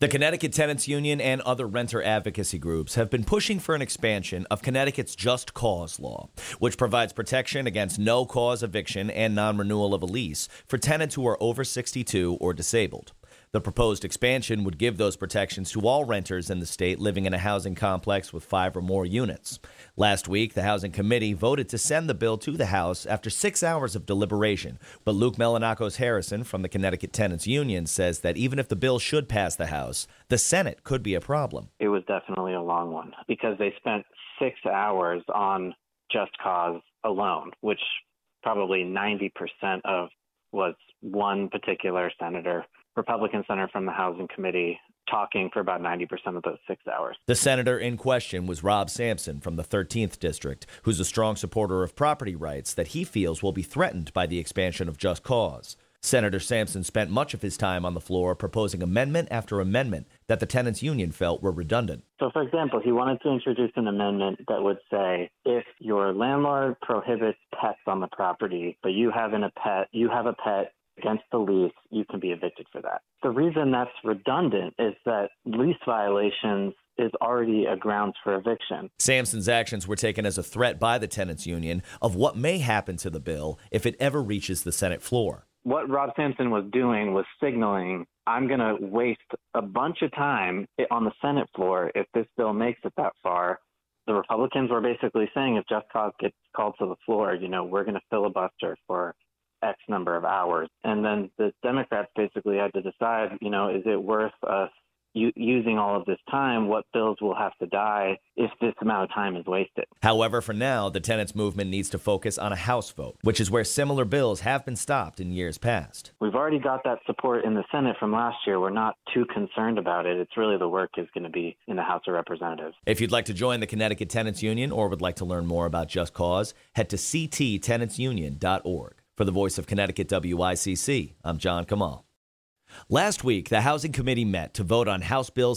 The Connecticut Tenants Union and other renter advocacy groups have been pushing for an expansion of Connecticut's Just Cause law, which provides protection against no-cause eviction and non-renewal of a lease for tenants who are over 62 or disabled. The proposed expansion would give those protections to all renters in the state living in a housing complex with 5 or more units. Last week, the Housing Committee voted to send the bill to the House after 6 hours of deliberation. But Luke Melanakos Harrison from the Connecticut Tenants Union says that even if the bill should pass the House, the Senate could be a problem. It was definitely a long one because they spent 6 hours on Just Cause alone, which probably 90% of was one particular senator, Republican senator from the Housing Committee, talking for about 90% of those 6 hours. The senator in question was Rob Sampson from the 13th District, who's a strong supporter of property rights that he feels will be threatened by the expansion of Just Cause. Senator Sampson spent much of his time on the floor proposing amendment after amendment that the tenants union felt were redundant. So, for example, he wanted to introduce an amendment that would say if your landlord prohibits pets on the property, but you have a pet against the lease, you can be evicted for that. The reason that's redundant is that lease violations is already a grounds for eviction. Sampson's actions were taken as a threat by the tenants union of what may happen to the bill if it ever reaches the Senate floor. What Rob Sampson was doing was signaling, I'm going to waste a bunch of time on the Senate floor if this bill makes it that far. The Republicans were basically saying if Just Cause gets called to the floor, we're going to filibuster for X number of hours. And then the Democrats basically had to decide, is it worth us using all of this time? What bills will have to die if this amount of time is wasted? However, for now, the tenants movement needs to focus on a House vote, which is where similar bills have been stopped in years past. We've already got that support in the Senate from last year. We're not too concerned about it. It's really the work is going to be in the House of Representatives. If you'd like to join the Connecticut Tenants Union or would like to learn more about Just Cause, head to cttenantsunion.org. For the Voice of Connecticut WICC, I'm John Kamal. Last week, the Housing Committee met to vote on House Bill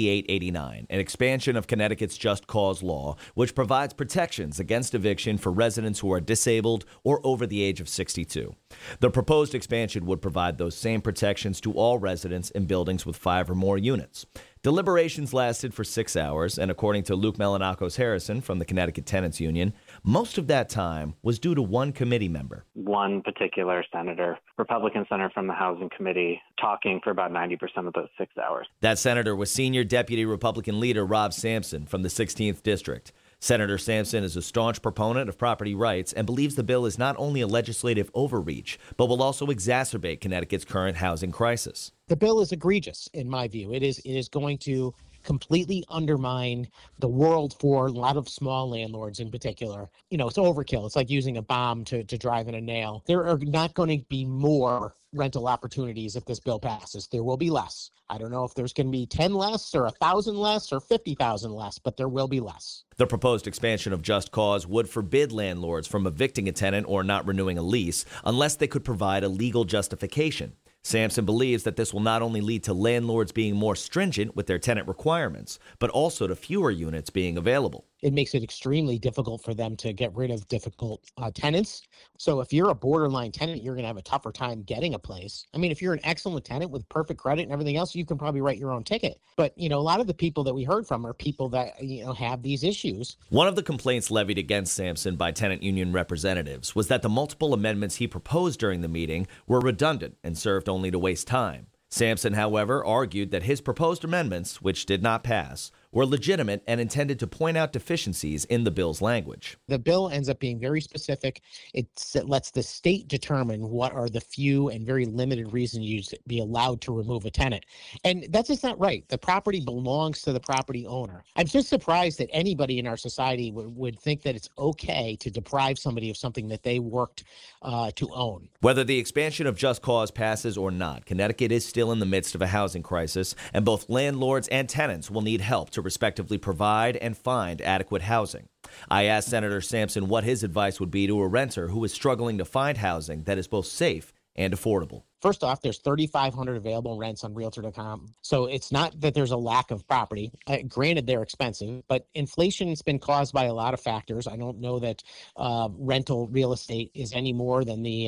6889, an expansion of Connecticut's Just Cause law, which provides protections against eviction for residents who are disabled or over the age of 62. The proposed expansion would provide those same protections to all residents in buildings with 5 or more units. Deliberations lasted for 6 hours, and according to Luke Melanakos Harrison from the Connecticut Tenants Union, most of that time was due to one committee member. One particular senator, Republican senator from the Housing Committee, talking for about 90% of those 6 hours. That senator was senior deputy Republican leader Rob Sampson from the 16th District. Senator Sampson is a staunch proponent of property rights and believes the bill is not only a legislative overreach, but will also exacerbate Connecticut's current housing crisis. The bill is egregious, in my view. It is going to completely undermine the world for a lot of small landlords in particular. It's overkill. It's like using a bomb to drive in a nail. There are not going to be more rental opportunities if this bill passes. There will be less. I don't know if there's going to be 10 less or 1,000 less or 50,000 less, but there will be less. The proposed expansion of Just Cause would forbid landlords from evicting a tenant or not renewing a lease unless they could provide a legal justification. Sampson believes that this will not only lead to landlords being more stringent with their tenant requirements, but also to fewer units being available. It makes it extremely difficult for them to get rid of difficult tenants. So if you're a borderline tenant, you're going to have a tougher time getting a place. I mean, if you're an excellent tenant with perfect credit and everything else, you can probably write your own ticket. But, a lot of the people that we heard from are people that, have these issues. One of the complaints levied against Sampson by tenant union representatives was that the multiple amendments he proposed during the meeting were redundant and served only to waste time. Sampson, however, argued that his proposed amendments, which did not pass, were legitimate and intended to point out deficiencies in the bill's language. The bill ends up being very specific. It lets the state determine what are the few and very limited reasons you'd be allowed to remove a tenant. And that's just not right. The property belongs to the property owner. I'm just surprised that anybody in our society would think that it's okay to deprive somebody of something that they worked to own. Whether the expansion of Just Cause passes or not, Connecticut is still in the midst of a housing crisis, and both landlords and tenants will need help to respectively provide and find adequate housing. I asked Senator Sampson what his advice would be to a renter who is struggling to find housing that is both safe and affordable. First off, there's 3,500 available rents on Realtor.com. So it's not that there's a lack of property. Granted, they're expensive, but inflation's been caused by a lot of factors. I don't know that rental real estate is any more than the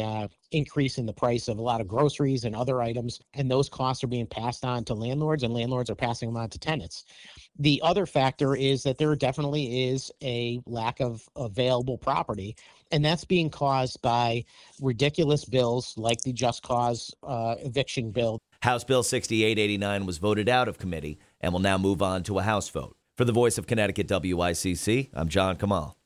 increase in the price of a lot of groceries and other items, and those costs are being passed on to landlords, and landlords are passing them on to tenants. The other factor is that there definitely is a lack of available property, and that's being caused by ridiculous bills like the Just Cause eviction bill. House Bill 6889 was voted out of committee and will now move on to a House vote. For the Voice of Connecticut WICC, I'm John Kamal.